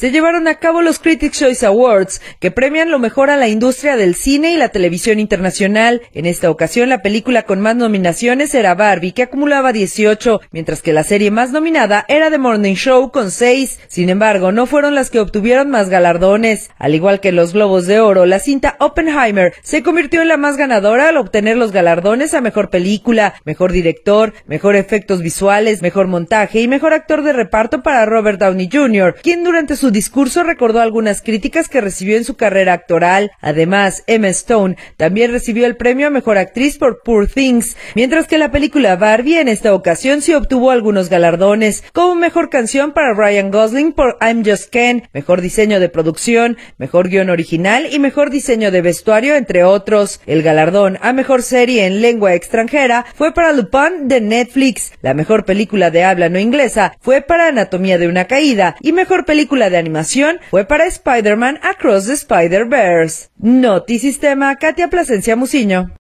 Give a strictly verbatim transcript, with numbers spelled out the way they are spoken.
se llevaron a cabo los Critics' Choice Awards, que premian lo mejor a la industria del cine y la televisión internacional. En esta ocasión, la película con más nominaciones era Barbie, que acumulaba dieciocho, mientras que la serie más nominada era The Morning Show con seis. Sin embargo, no fueron las que obtuvieron más galardones. Al igual que los Globos de Oro, la cinta Oppenheimer se convirtió en la más ganadora al obtener los galardones a mejor película, mejor director, mejor efectos visuales, mejor montaje y mejor actor de reparto para Robert Downey junior, quien durante su discurso recordó algunas críticas que recibió en su carrera actoral. Además, Emma Stone también recibió el premio a mejor actriz por Poor Things, mientras que la película Barbie en esta ocasión sí obtuvo algunos galardones, como mejor canción para Ryan Gosling por I'm Just Ken, mejor diseño de producción, mejor guión original y mejor diseño de vestuario, entre otros. El galardón a mejor serie en lengua extranjera fue para Lupin de Netflix. La mejor película de habla no inglesa fue para Anatomía de una caída y mejor película de animación fue para Spider-Man Across the Spider-Verse. Notisistema, Katia Plasencia Muciño.